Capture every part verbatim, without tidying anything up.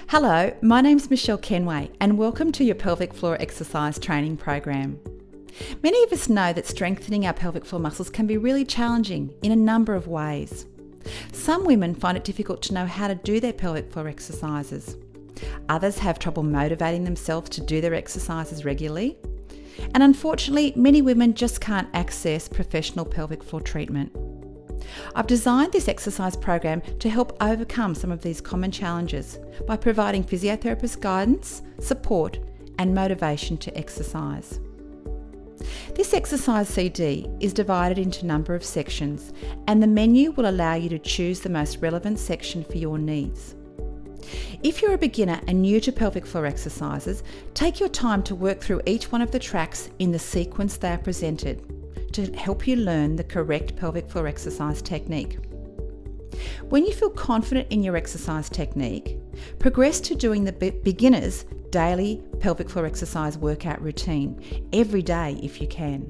Hello, my name's Michelle Kenway and welcome to your pelvic floor exercise training program. Many of us know that strengthening our pelvic floor muscles can be really challenging in a number of ways. Some women find it difficult to know how to do their pelvic floor exercises. Others have trouble motivating themselves to do their exercises regularly. And unfortunately, many women just can't access professional pelvic floor treatment. I've designed this exercise program to help overcome some of these common challenges by providing physiotherapist guidance, support, and motivation to exercise. This exercise C D is divided into a number of sections, and the menu will allow you to choose the most relevant section for your needs. If you're a beginner and new to pelvic floor exercises, take your time to work through each one of the tracks in the sequence they are presented to help you learn the correct pelvic floor exercise technique. When you feel confident in your exercise technique, progress to doing the be- beginner's daily pelvic floor exercise workout routine every day if you can.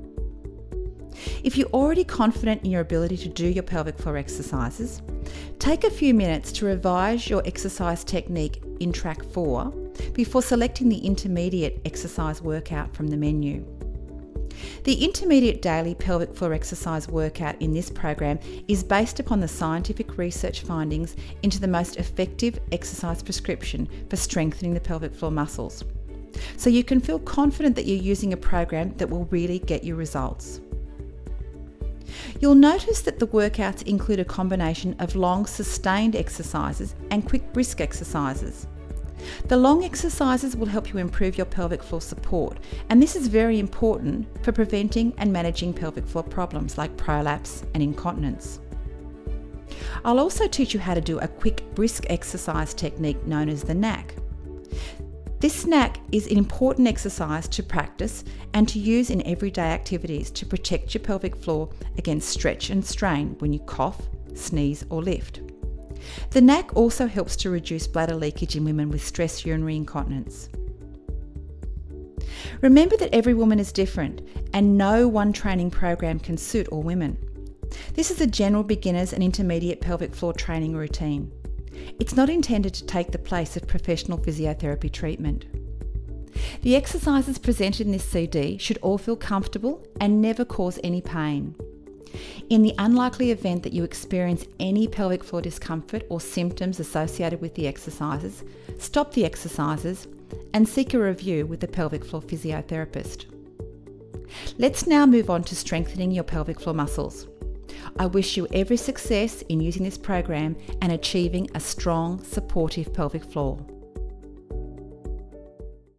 If you're already confident in your ability to do your pelvic floor exercises, take a few minutes to revise your exercise technique in track four before selecting the intermediate exercise workout from the menu. The intermediate daily pelvic floor exercise workout in this program is based upon the scientific research findings into the most effective exercise prescription for strengthening the pelvic floor muscles. So you can feel confident that you're using a program that will really get you results. You'll notice that the workouts include a combination of long sustained exercises and quick brisk exercises. The long exercises will help you improve your pelvic floor support, and this is very important for preventing and managing pelvic floor problems like prolapse and incontinence. I'll also teach you how to do a quick brisk exercise technique known as the N A C. This N A C is an important exercise to practice and to use in everyday activities to protect your pelvic floor against stretch and strain when you cough, sneeze or lift. The N A C also helps to reduce bladder leakage in women with stress urinary incontinence. Remember that every woman is different and no one training program can suit all women. This is a general beginners and intermediate pelvic floor training routine. It's not intended to take the place of professional physiotherapy treatment. The exercises presented in this C D should all feel comfortable and never cause any pain. In the unlikely event that you experience any pelvic floor discomfort or symptoms associated with the exercises, stop the exercises and seek a review with a pelvic floor physiotherapist. Let's now move on to strengthening your pelvic floor muscles. I wish you every success in using this program and achieving a strong, supportive pelvic floor.